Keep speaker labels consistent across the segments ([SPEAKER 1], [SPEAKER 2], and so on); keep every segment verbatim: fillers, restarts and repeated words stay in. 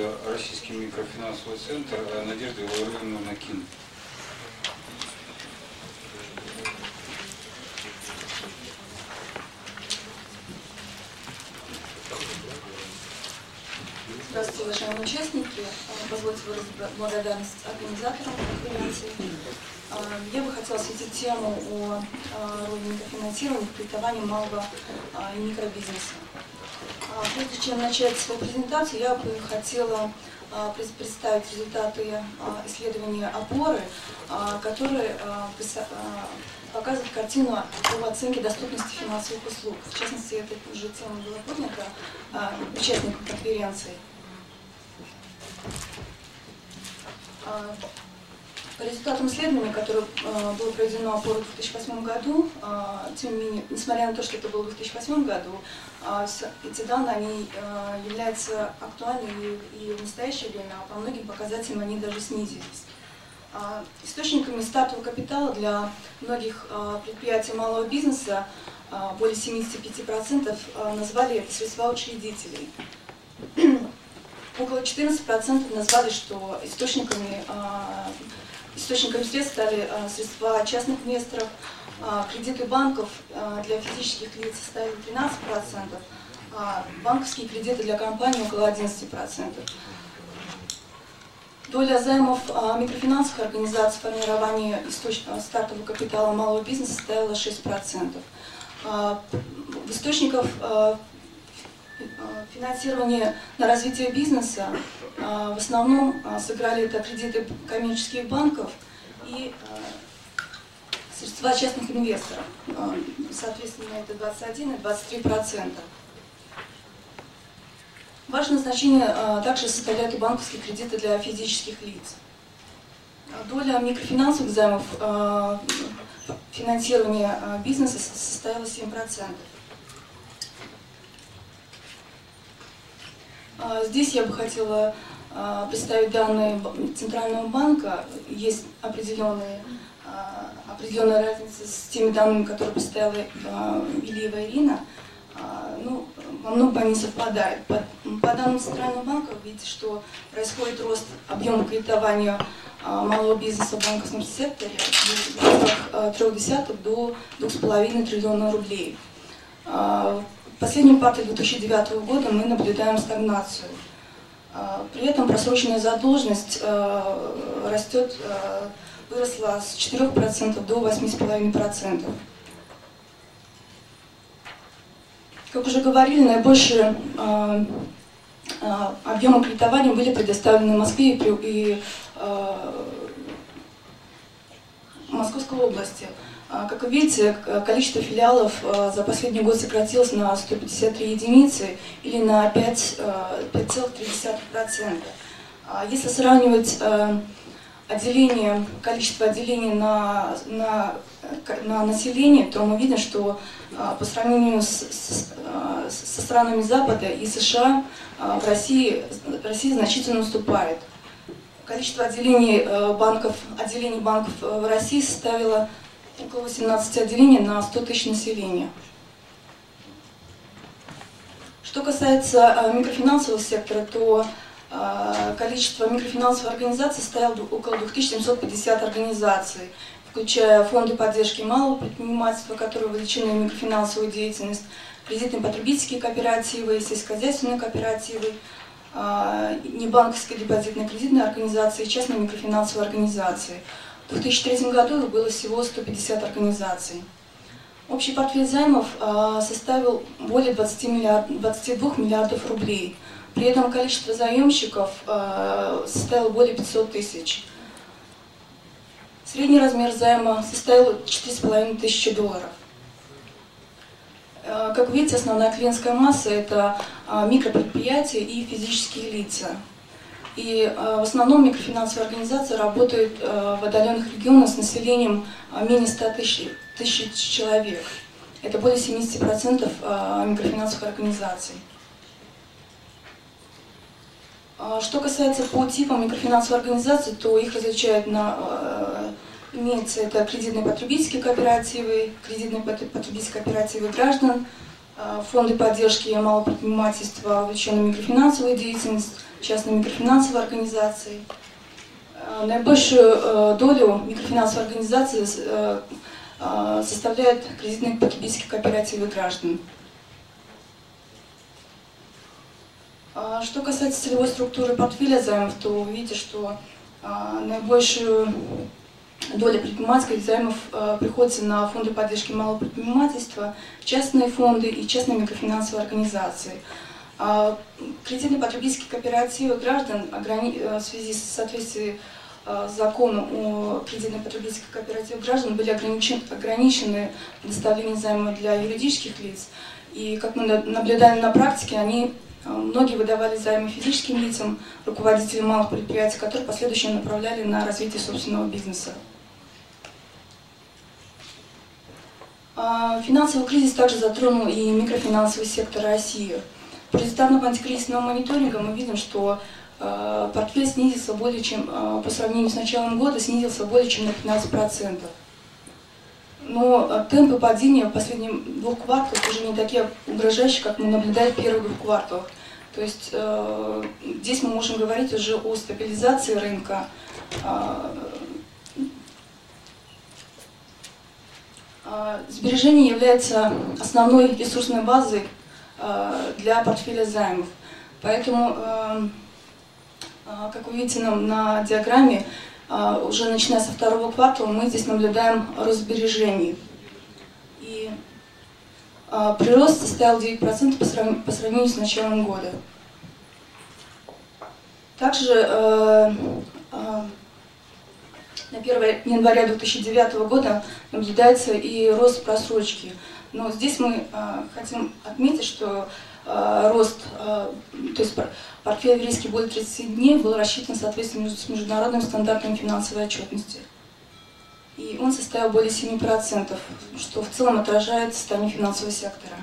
[SPEAKER 1] Российский микрофинансовый центр Надежда Владимировна Накин.
[SPEAKER 2] Здравствуйте, уважаемые участники. Позвольте выразить благодарность организаторам конференции. Я бы хотела осветить тему о роли микрофинансирования в кредитовании малого и микробизнеса. Прежде чем начать свою презентацию, я бы хотела представить результаты исследования опоры, которые показывают картину об оценке доступности финансовых услуг. В частности, эта уже тема была поднята участникам конференции. По результатам исследования, которое э, было проведено опорой в две тысячи восьмом году, э, тем не менее, несмотря на то, что это было в две тысячи восьмом году, э, эти данные они, э, являются актуальными и, и в настоящее время, а по многим показателям они даже снизились. Э, источниками стартового капитала для многих э, предприятий малого бизнеса, э, более семидесяти пяти процентов, э, назвали это средства учредителей. Около четырнадцати процентов назвали, что источниками э, Источниками средств стали а, средства частных инвесторов, а, кредиты банков а, для физических лиц составили тринадцать процентов, а банковские кредиты для компаний около одиннадцати процентов. Доля займов а, микрофинансовых организаций в формировании источников стартового капитала малого бизнеса составила шесть процентов. А, в источниках а, финансирования на развитие бизнеса в основном сыграли это кредиты коммерческих банков и средства частных инвесторов. Соответственно, это двадцать один и двадцать три процента. Важное значение также составляют и банковские кредиты для физических лиц. Доля микрофинансовых займов финансирования бизнеса составила семь процентов. Здесь я бы хотела представить данные Центрального банка. Есть определенные, определенная разница с теми данными, которые представила Илиева Ирина. Ну, во многом они совпадают. По, по данным Центрального банка вы видите, что происходит рост объема кредитования малого бизнеса в банковском секторе с трёх десятых до двух с половиной триллиона рублей. В последнем квартале две тысячи девятого года мы наблюдаем стагнацию. При этом просроченная задолженность растет, выросла с четырёх процентов до восьми с половиной процентов. Как уже говорили, наибольшие объемы кредитования были предоставлены Москве и Московской области. Как вы видите, количество филиалов за последний год сократилось на сто пятьдесят три единицы или на пять целых три десятых процента. Если сравнивать отделение, количество отделений на, на, на население, то мы видим, что по сравнению с, с, со странами Запада и США в России, Россия значительно уступает. Количество отделений банков, отделений банков в России составило около восемнадцати отделений на сто тысяч населения. Что касается микрофинансового сектора, то количество микрофинансовых организаций составило около двух тысяч семисот пятидесяти организаций, включая фонды поддержки малого предпринимательства, которые вовлечены в микрофинансовую деятельность, кредитные потребительские кооперативы, сельскохозяйственные кооперативы, небанковские депозитные кредитные организации и частные микрофинансовые организации. В две тысячи третьем году их было всего сто пятьдесят организаций. Общий портфель займов составил более двадцати двух миллиардов рублей. При этом количество заемщиков составило более пятисот тысяч. Средний размер займа составил четыре с половиной тысячи долларов. Как видите, основная клиентская масса – это микропредприятия и физические лица. И в основном микрофинансовые организации работают в отдаленных регионах с населением менее ста тысяч человек. Это более семидесяти процентов микрофинансовых организаций. Что касается по типам микрофинансовых организаций, то их различают на... Имеются это кредитные потребительские кооперативы, кредитные потребительские кооперативы граждан, фонды поддержки малого предпринимательства, вовлеченной микрофинансовой деятельности, частные микрофинансовые организации. Наибольшую долю микрофинансовой организации составляют кредитные потребительские кооперативы граждан. Что касается целевой структуры портфеля займов, то вы видите, что наибольшую долю предпринимательских займов приходится на фонды поддержки малого предпринимательства, частные фонды и частные микрофинансовые организации. Кредитные потребительские кооперативы граждан в связи с соответствием закону о кредитных потребительских кооперативах граждан были ограничены, ограничены предоставлением займов для юридических лиц. И, как мы наблюдали на практике, они, многие выдавали займы физическим лицам, руководителям малых предприятий, которые в последующем направляли на развитие собственного бизнеса. Финансовый кризис также затронул и микрофинансовый сектор России. По результатам антикризисного мониторинга мы видим, что э, портфель снизился более чем, э, по сравнению с началом года, снизился более чем на пятнадцать процентов. Но э, темпы падения в последних двух кварталах уже не такие угрожающие, как мы наблюдали в первых двух кварталах. То есть э, здесь мы можем говорить уже о стабилизации рынка. Э, э, сбережение является основной ресурсной базой для портфеля займов. Поэтому, как вы видите на диаграмме, уже начиная со второго квартала мы здесь наблюдаем рост сбережений. И прирост составил девять процентов по сравнению с началом года. Также на первое января две тысячи девятого года наблюдается и рост просрочки. Но здесь мы э, хотим отметить, что э, рост, э, то есть портфель в риске более тридцати дней был рассчитан в соответствии с международным стандартом финансовой отчетности. И он составил более семи процентов, что в целом отражает состояние финансового сектора.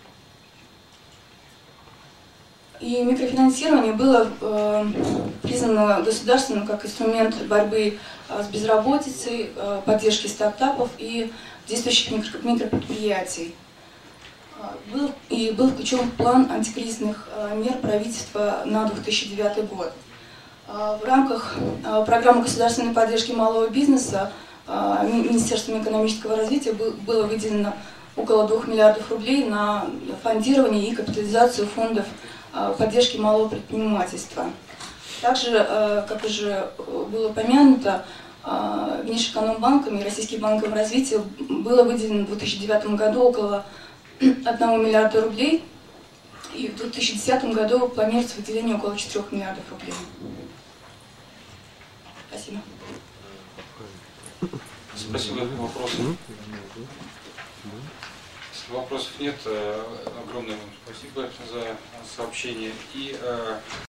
[SPEAKER 2] И микрофинансирование было э, признано государственным как инструмент борьбы э, с безработицей, э, поддержки стартапов и действующих микро микропредприятий. Был, и был включен в план антикризисных э, мер правительства на две тысячи девятый год. Э, в рамках э, программы государственной поддержки малого бизнеса э, Министерством экономического развития был, было выделено около двух миллиардов рублей на фондирование и капитализацию фондов поддержки малого предпринимательства. Также, как уже было упомянуто, Внешэкономбанком и Российским банком развития было выделено в две тысячи девятом году около одного миллиарда рублей, и в две тысячи десятом году планируется выделение около четырёх миллиардов рублей. Спасибо.
[SPEAKER 1] Спасибо. Вопросы? Если вопросов нет, огромное вам спасибо за сообщение. И